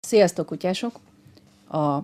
Sziasztok, kutyások! A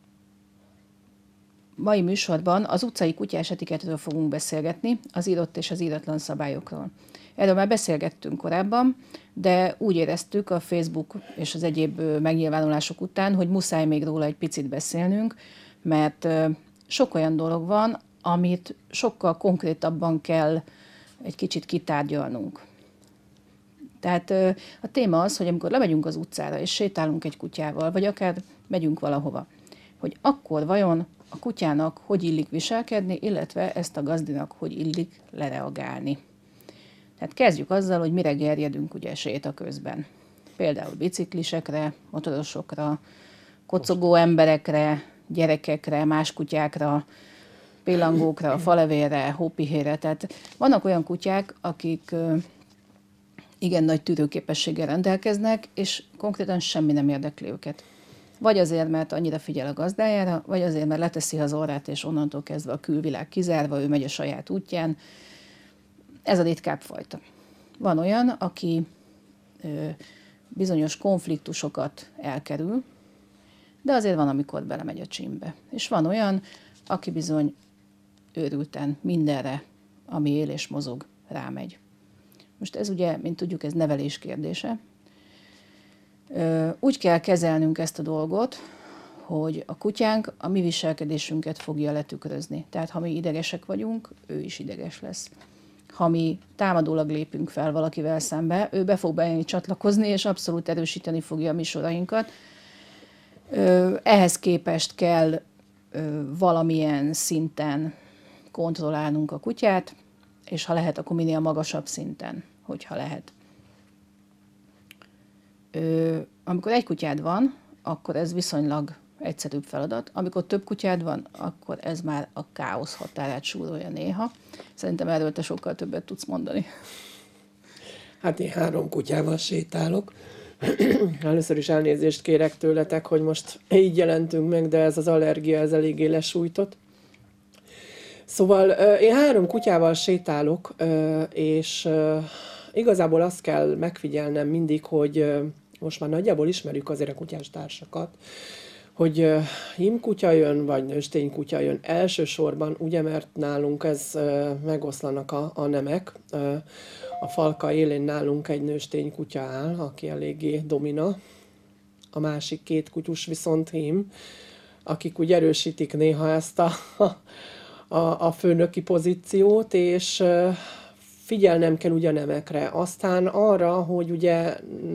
mai műsorban az utcai kutyás etiketről fogunk beszélgetni, az írott és az íratlan szabályokról. Erről már beszélgettünk korábban, de úgy éreztük a Facebook és az egyéb megnyilvánulások után, hogy muszáj még róla egy picit beszélnünk, mert sok olyan dolog van, amit sokkal konkrétabban kell egy kicsit kitárgyalnunk. Tehát a téma az, hogy amikor lemegyünk az utcára és sétálunk egy kutyával, vagy akár megyünk valahova, hogy akkor vajon a kutyának hogy illik viselkedni, illetve ezt a gazdinak hogy illik lereagálni. Tehát kezdjük azzal, hogy mire gerjedünk ugye séta közben. Például biciklisekre, motorosokra, kocogó emberekre, gyerekekre, más kutyákra, pillangókra, falevélre, hópihére. Tehát vannak olyan kutyák, akik igen nagy tűrőképességgel rendelkeznek, és konkrétan semmi nem érdekli őket. Vagy azért, mert annyira figyel a gazdájára, vagy azért, mert leteszi az orrát, és onnantól kezdve a külvilág kizárva, ő megy a saját útján. Ez a ritkább fajta. Van olyan, aki bizonyos konfliktusokat elkerül, de azért van, amikor belemegy a csimbe. És van olyan, aki bizony őrülten mindenre, ami él és mozog, rámegy. Most ez ugye, mint tudjuk, ez nevelés kérdése. Úgy kell kezelnünk ezt a dolgot, hogy a kutyánk a mi viselkedésünket fogja letükrözni. Tehát ha mi idegesek vagyunk, ő is ideges lesz. Ha mi támadólag lépünk fel valakivel szembe, ő be fog bejönni csatlakozni, és abszolút erősíteni fogja a mi sorainkat. Ehhez képest kell valamilyen szinten kontrollálnunk a kutyát, és ha lehet, akkor minél magasabb szinten, hogyha lehet. Amikor egy kutyád van, akkor ez viszonylag egyszerűbb feladat. Amikor több kutyád van, akkor ez már a káosz határát súrolja néha. Szerintem erről te sokkal többet tudsz mondani. Hát én 3 kutyával sétálok. Először is elnézést kérek tőletek, hogy most így jelentünk meg, de ez az allergia, ez eléggé lesújtott. Szóval én 3 kutyával sétálok, és igazából azt kell megfigyelnem mindig, hogy most már nagyjából ismerjük azért a kutyás társakat, hogy hímkutya jön, vagy nőstény kutya jön elsősorban, ugye, mert nálunk ez megoszlanak a nemek. A falka élén nálunk egy nőstény kutya áll, aki eléggé domina. A másik 2 kutyus viszont hím, akik úgy erősítik néha ezt a főnöki pozíciót, és figyelnem kell ugye a nemekre. Aztán arra, hogy ugye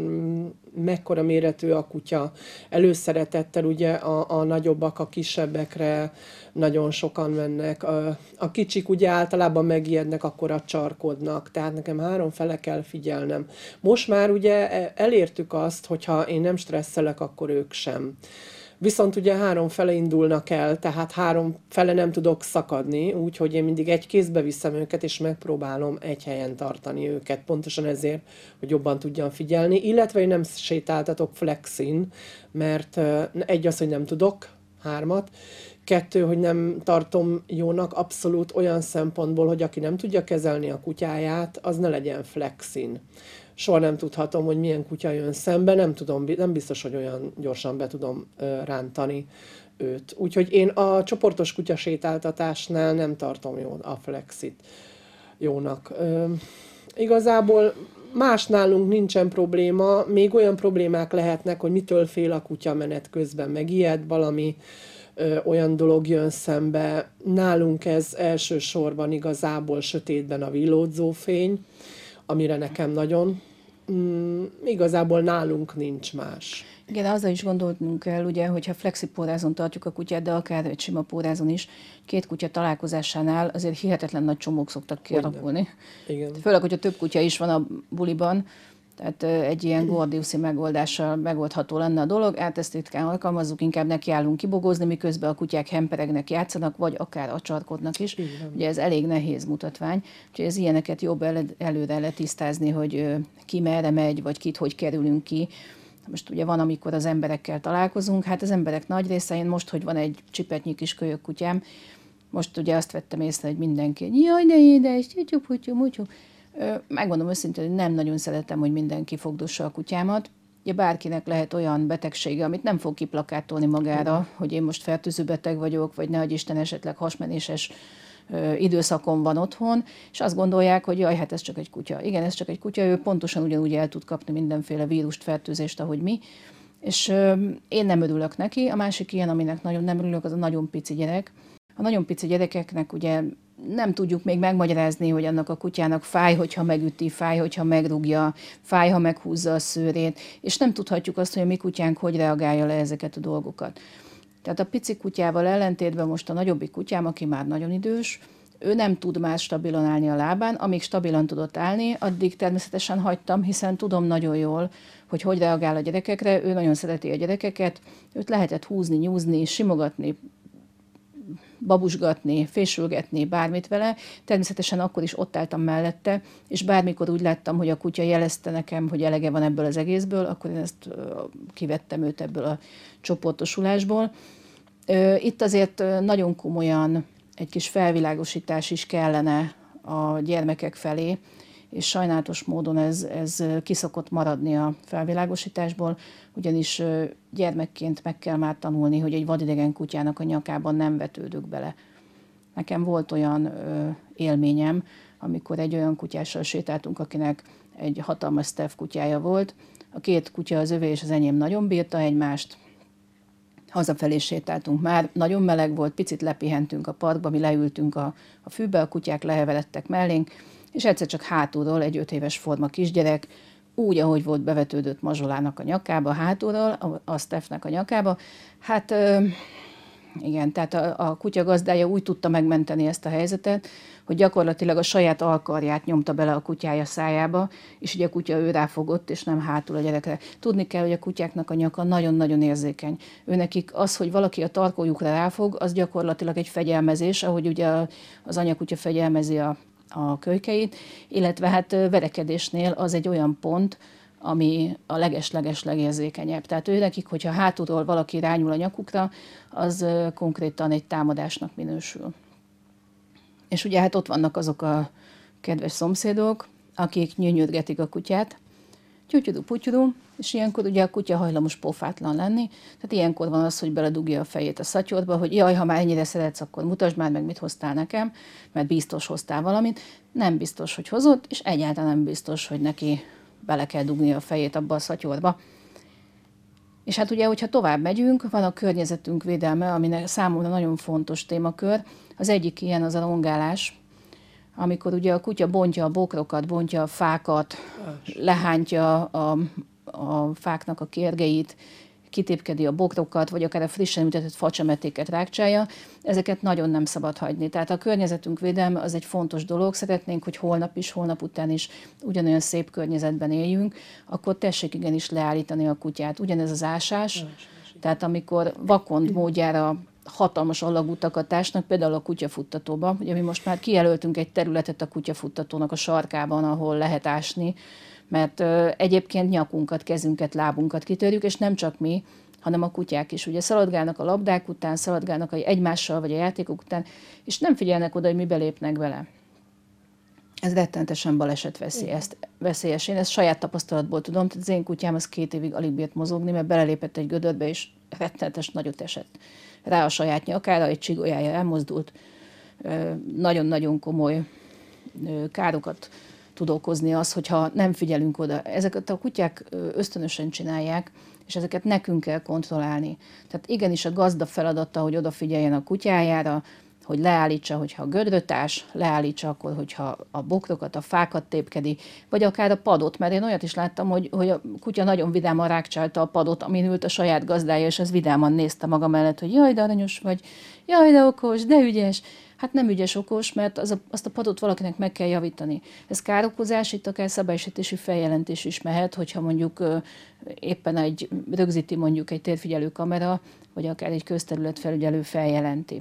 mekkora méretű a kutya. Előszeretettel ugye a nagyobbak a kisebbekre nagyon sokan mennek. A kicsik ugye általában megijednek, akkor csarkodnak. Tehát nekem 3 fele kell figyelnem. Most már ugye elértük azt, hogyha én nem stresszelek, akkor ők sem. Viszont ugye 3 fele indulnak el, tehát 3 fele nem tudok szakadni, úgyhogy én mindig egy kézbe viszem őket, és megpróbálom egy helyen tartani őket, pontosan ezért, hogy jobban tudjam figyelni, illetve én nem sétáltatok flexin, mert egy az, hogy nem tudok, 3, 2, hogy nem tartom jónak abszolút olyan szempontból, hogy aki nem tudja kezelni a kutyáját, az ne legyen flexin. Soha nem tudhatom, hogy milyen kutya jön szembe, nem biztos, hogy olyan gyorsan be tudom rántani őt. Úgyhogy én a csoportos kutyasétáltatásnál nem tartom jó a flexit jónak. Igazából más nálunk nincsen probléma, még olyan problémák lehetnek, hogy mitől fél a kutya menet közben, megijed valami, olyan dolog jön szembe. Nálunk ez elsősorban igazából sötétben a villódzó fény, amire nekem nagyon, igazából nálunk nincs más. Igen, azzal is gondolnunk kell, ugye, hogyha flexipórázon tartjuk a kutyát, de akár egy sima pórázon is, 2 kutya találkozásánál azért hihetetlen nagy csomók szoktak kialakulni. Igen. Főleg, hogyha több kutya is van a buliban, tehát egy ilyen gordiuszi megoldással megoldható lenne a dolog, ezt ritkán alkalmazzuk, inkább nekiállunk kibogozni, miközben a kutyák hemperegnek, játszanak, vagy akár acsarkodnak is. Igen. Ugye ez elég nehéz mutatvány, úgyhogy ez ilyeneket jobb előre letisztázni, hogy ki merre megy, vagy kit hogy kerülünk ki. Most ugye van, amikor az emberekkel találkozunk, hát az emberek nagy része, én most, hogy van egy csipetnyi kis kölyök kutyám, most ugye azt vettem észre, hogy mindenki, jaj, de édes, csuputyu, mutyú. Megmondom őszintén, hogy nem nagyon szeretem, hogy mindenki fogdossa a kutyámat. Ugye bárkinek lehet olyan betegsége, amit nem fog kiplakátolni magára, hogy én most fertőző beteg vagyok, vagy nehogy Isten esetleg hasmenéses időszakon van otthon, és azt gondolják, hogy jaj, hát ez csak egy kutya. Igen, ez csak egy kutya, ő pontosan ugyanúgy el tud kapni mindenféle vírust, fertőzést, ahogy mi, és én nem örülök neki. A másik ilyen, aminek nagyon nem örülök, az a nagyon pici gyerek. A nagyon pici gyerekeknek ugye nem tudjuk még megmagyarázni, hogy annak a kutyának fáj, hogyha megüti, fáj, hogyha megrúgja, fáj, ha meghúzza a szőrét, és nem tudhatjuk azt, hogy a mi kutyánk hogy reagálja le ezeket a dolgokat. Tehát a pici kutyával ellentétben most a nagyobbik kutyám, aki már nagyon idős, ő nem tud már stabilan állni a lábán. Amíg stabilan tudott állni, addig természetesen hagytam, hiszen tudom nagyon jól, hogy reagál a gyerekekre. Ő nagyon szereti a gyerekeket, őt lehetett húzni, nyúzni, simogatni, babusgatni, fésülgetni, bármit vele. Természetesen akkor is ott álltam mellette, és bármikor úgy láttam, hogy a kutya jelezte nekem, hogy elege van ebből az egészből, akkor én ezt kivettem őt ebből a csoportosulásból. Itt azért nagyon komolyan egy kis felvilágosítás is kellene a gyermekek felé, és sajnálatos módon ez ki szokott maradni a felvilágosításból, ugyanis gyermekként meg kell már tanulni, hogy egy vadidegen kutyának a nyakában nem vetődök bele. Nekem volt olyan élményem, amikor egy olyan kutyással sétáltunk, akinek egy hatalmas Staff kutyája volt. A két kutya, az övé és az enyém nagyon bírta egymást. Hazafelé sétáltunk már, nagyon meleg volt, picit lepihentünk a parkba, mi leültünk a fűbe, a kutyák leheveredtek mellénk, és egyszer csak hátulról egy 5 éves forma kisgyerek, úgy, ahogy volt, bevetődött Mazsolának a nyakába, hátulról, a Steffnek a nyakába. Hát igen, tehát a kutya gazdája úgy tudta megmenteni ezt a helyzetet, hogy gyakorlatilag a saját alkarját nyomta bele a kutyája szájába, és ugye a kutya ő ráfogott, és nem hátul a gyerekre. Tudni kell, hogy a kutyáknak a nyaka nagyon-nagyon érzékeny. Őnekik az, hogy valaki a tarkójukra ráfog, az gyakorlatilag egy fegyelmezés, ahogy ugye az anyakutya fegyelmezi a kölykeit, illetve hát verekedésnél az egy olyan pont, ami a leges-leges legérzékenyebb. Tehát nekik, hogyha hátulról valaki rányul a nyakukra, az konkrétan egy támadásnak minősül. És ugye hát ott vannak azok a kedves szomszédok, akik nyűnyörgetik a kutyát, tyutyudu-putyudu, és ilyenkor ugye a kutya hajlamos pofátlan lenni, tehát ilyenkor van az, hogy beledugja a fejét a szatyorba, hogy jaj, ha már ennyire szeretsz, akkor mutasd már meg, mit hoztál nekem, mert biztos hoztál valamit. Nem biztos, hogy hozott, és egyáltalán nem biztos, hogy neki bele kell dugni a fejét abba a szatyorba. És hát ugye, hogyha tovább megyünk, van a környezetünk védelme, aminek számomra nagyon fontos témakör. Az egyik ilyen az a rongálás, amikor ugye a kutya bontja a bokrokat, bontja a fákat, lehántja a fáknak a kérgeit, kitépkedi a bokrokat, vagy akár a frissen ültetett facsemetéket rákcsálja, ezeket nagyon nem szabad hagyni. Tehát a környezetünk védelme az egy fontos dolog, szeretnénk, hogy holnap is, holnap után is ugyanolyan szép környezetben éljünk, akkor tessék igenis leállítani a kutyát. Ugyanez az ásás, tehát amikor vakond módjára hatalmas alagutakat ásnak, például a kutyafuttatóba. Ugye mi most már kijelöltünk egy területet a kutyafuttatónak a sarkában, ahol lehet ásni, mert egyébként nyakunkat, kezünket, lábunkat kitörjük, és nem csak mi, hanem a kutyák is. Ugye szaladgálnak a labdák után, szaladgálnak egymással vagy a játékok után, és nem figyelnek oda, hogy mi belépnek bele. Ez rettenetesen balesetveszélyes. Én ezt saját tapasztalatból tudom, tehát az én kutyám az 2 évig alig bírt mozogni, mert belelépett egy gödörbe, és rettenetes nagyot esett rá a saját nyakára, egy csigolyája elmozdult, nagyon-nagyon komoly károkat tud okozni az, hogyha nem figyelünk oda. Ezeket a kutyák ösztönösen csinálják, és ezeket nekünk kell kontrollálni. Tehát igenis a gazda feladata, hogy odafigyeljen a kutyájára, hogy leállítsa, hogyha a gödröt ás, leállítsa akkor, hogyha a bokrokat, a fákat tépkedi, vagy akár a padot, mert én olyat is láttam, hogy a kutya nagyon vidáman rákcsálta a padot, amin ült a saját gazdája, és az vidáman nézte maga mellett, hogy jaj, de aranyos vagy, jaj, de okos, de ügyes. Hát nem ügyes, okos, mert azt a padot valakinek meg kell javítani. Ez károkozás, itt akár szabálysértési feljelentés is mehet, hogyha mondjuk éppen rögzíti mondjuk egy térfigyelő kamera, vagy akár egy közterület felügyelő feljelenti.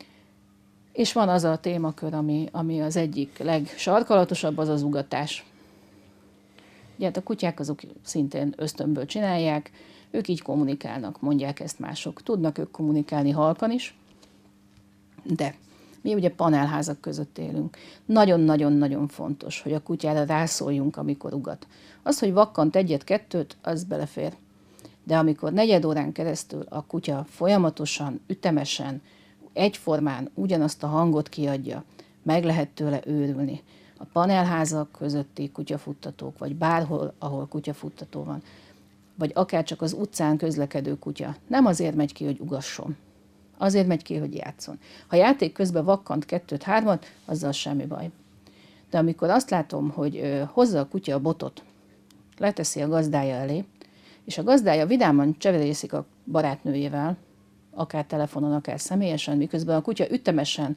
És van az a témakör, ami az egyik legsarkalatosabb, az az ugatás. Ugye hát a kutyák azok szintén ösztönből csinálják, ők így kommunikálnak, mondják ezt mások. Tudnak ők kommunikálni halkan is, de Mi ugye panelházak között élünk. Nagyon-nagyon-nagyon fontos, hogy a kutyára rászóljunk, amikor ugat. Az, hogy vakkant egyet-kettőt, az belefér. De amikor 4 órán keresztül a kutya folyamatosan, ütemesen, egyformán ugyanazt a hangot kiadja, meg lehet tőle őrülni. A panelházak közötti kutyafuttatók, vagy bárhol, ahol kutyafuttató van, vagy akár csak az utcán közlekedő kutya, nem azért megy ki, hogy ugasson. Azért megy ki, hogy játszon. Ha játék közben vakkant 2-3, azzal semmi baj. De amikor azt látom, hogy hozza a kutya a botot, leteszi a gazdája elé, és a gazdája vidáman cseverészik a barátnőjével, akár telefonon, akár személyesen, miközben a kutya ütemesen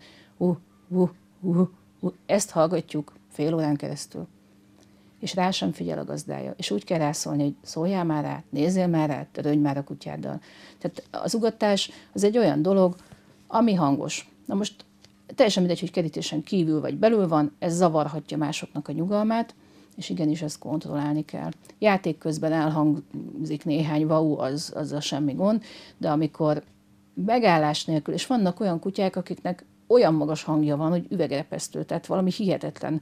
ezt hallgatjuk fél órán keresztül. És rá sem figyel a gazdája. És úgy kell rászólni, hogy szóljál már rá, nézzél már rá, törődj már a kutyáddal. Tehát az ugatás az egy olyan dolog, ami hangos. Na most teljesen mindegy, hogy kerítésen kívül vagy belül van, ez zavarhatja másoknak a nyugalmát, és igenis ezt kontrollálni kell. Játék közben elhangzik néhány vau, azzal semmi gond, de amikor megállás nélkül, és vannak olyan kutyák, akiknek olyan magas hangja van, hogy üvegrepesztő, tehát valami hihetetlen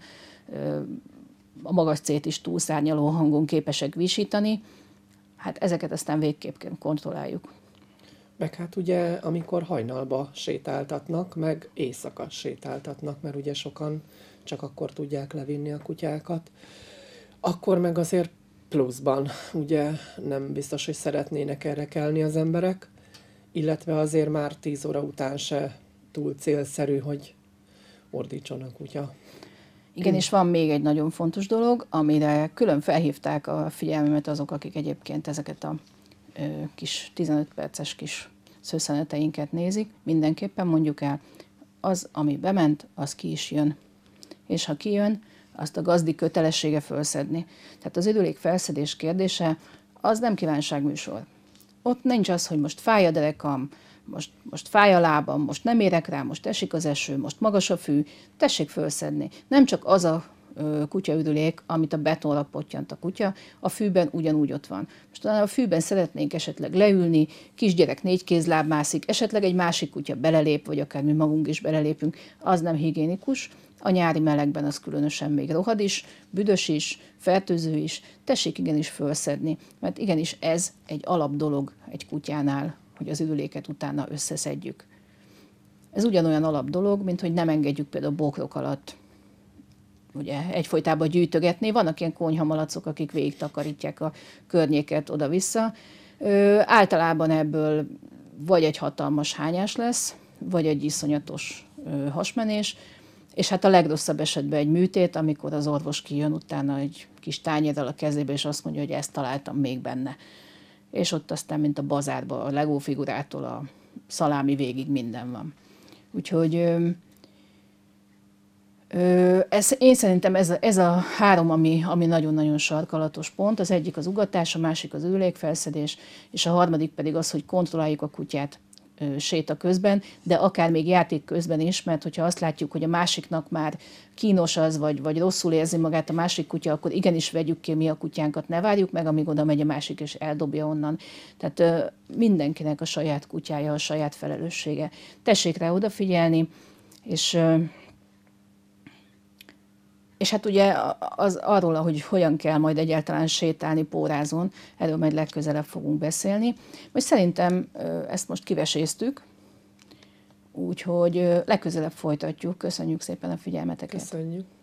a magas C-t is túlszárnyaló hangon képesek visítani, hát ezeket aztán végképp kontrolláljuk. Meg hát ugye, amikor hajnalba sétáltatnak, meg éjszaka sétáltatnak, mert ugye sokan csak akkor tudják levinni a kutyákat, akkor meg azért pluszban ugye nem biztos, hogy szeretnének erre kelni az emberek, illetve azért már 10 óra után se túl célszerű, hogy ordítson a kutya. Igen, és van még egy nagyon fontos dolog, amire külön felhívták a figyelmemet azok, akik egyébként ezeket a kis 15 perces kis szőszeneteinket nézik. Mindenképpen mondjuk el, az, ami bement, az ki is jön. És ha kijön, azt a gazdi kötelessége fölszedni. Tehát az üdülék felszedés kérdése, az nem kívánságműsor. Ott nincs az, hogy most fáj a derekam, most fáj a lábam, most nem érek rá, most esik az eső, most magas a fű, tessék fölszedni. Nem csak az a kutyaüdülék, amit a betonra pottyant a kutya, a fűben ugyanúgy ott van. Most a fűben szeretnénk esetleg leülni, kisgyerek 4 kézláb mászik, esetleg egy másik kutya belelép, vagy akár mi magunk is belelépünk, az nem higiénikus. A nyári melegben az különösen még rohad is, büdös is, fertőző is, tessék igenis fölszedni, mert igenis ez egy alap dolog egy kutyánál, hogy az üdüléket utána összeszedjük. Ez ugyanolyan alap dolog, mint hogy nem engedjük például bokrok alatt ugye egyfolytában gyűjtögetni. Vannak ilyen konyhamalacok, akik végig takarítják a környéket oda-vissza. Általában ebből vagy egy hatalmas hányás lesz, vagy egy iszonyatos hasmenés, és hát a legrosszabb esetben egy műtét, amikor az orvos kijön utána egy kis tányérral a kezébe, és azt mondja, hogy ezt találtam még benne. És ott aztán, mint a bazárban, a Lego figurától a szalámi végig minden van. Úgyhogy én szerintem ez a 3, ami nagyon-nagyon sarkalatos pont. Az egyik az ugatás, a másik az ülékfelszedés, és a harmadik pedig az, hogy kontrolláljuk a kutyát séta közben, de akár még játék közben is, mert hogyha azt látjuk, hogy a másiknak már kínos az, vagy rosszul érzi magát a másik kutya, akkor igenis vegyük ki mi a kutyánkat, ne várjuk meg, amíg oda megy a másik, és eldobja onnan. Tehát mindenkinek a saját kutyája, a saját felelőssége. Tessék rá odafigyelni, és hát ugye arról, hogy hogyan kell majd egyáltalán sétálni pórázon, erről majd legközelebb fogunk beszélni. Most szerintem ezt most kiveséztük, úgyhogy legközelebb folytatjuk. Köszönjük szépen a figyelmeteket. Köszönjük.